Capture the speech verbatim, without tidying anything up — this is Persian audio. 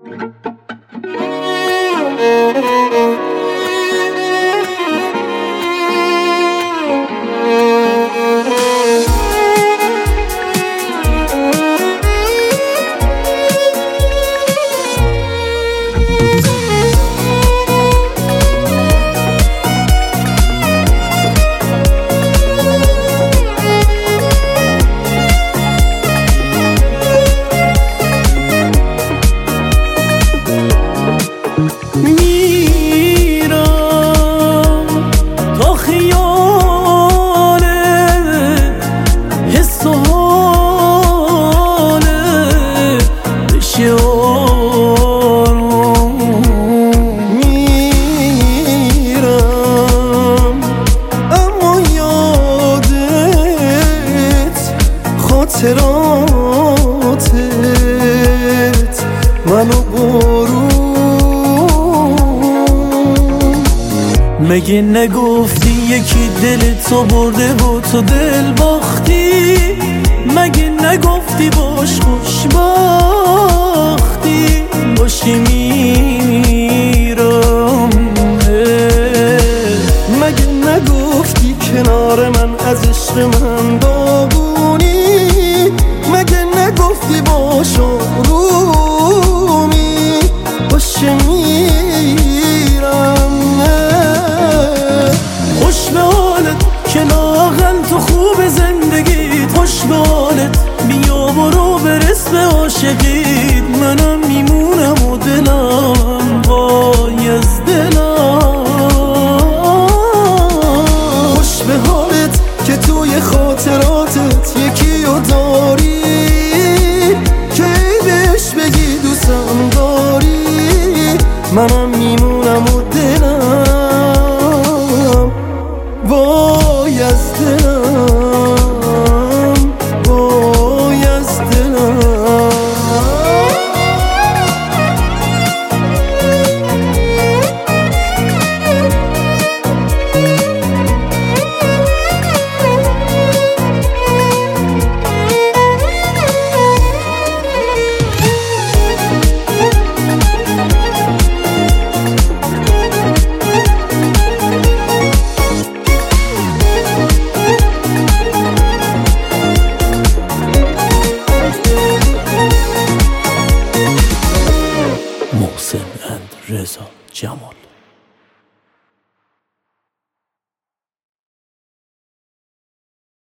خاطراتت منو برون. مگه نگفتی یکی دل تو برده و تو دل باختی؟ مگه نگفتی باش خوشبختی؟ باشی میرم. مگه نگفتی کنار من از عشق من داغونی؟ مگه نگفتی باش آرومی؟ باشه میرم. خوش به حالت که لااقل تو خوب زندگیت، خوش به حالت بیا برو برس به عاشقیت. منم میمونم و دلم وای از دلم. خوش به حالت که توی خاطراتت یکی رو داری که بهش بگی دوستم داری. منم میمونم و دلم وای از دلم، وای از دلم. محسن اند رضا جمال.